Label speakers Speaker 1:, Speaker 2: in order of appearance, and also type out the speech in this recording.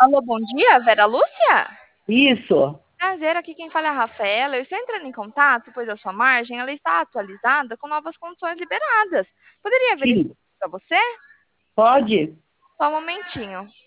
Speaker 1: Alô, bom dia, Vera Lúcia?
Speaker 2: Isso,
Speaker 1: Prazer, aqui quem fala é a Rafaela. Eu estou entrando em contato, pois a sua margem ela está atualizada com novas condições liberadas. Poderia verificar
Speaker 2: sim,
Speaker 1: para você?
Speaker 2: pode.
Speaker 1: Só um momentinho.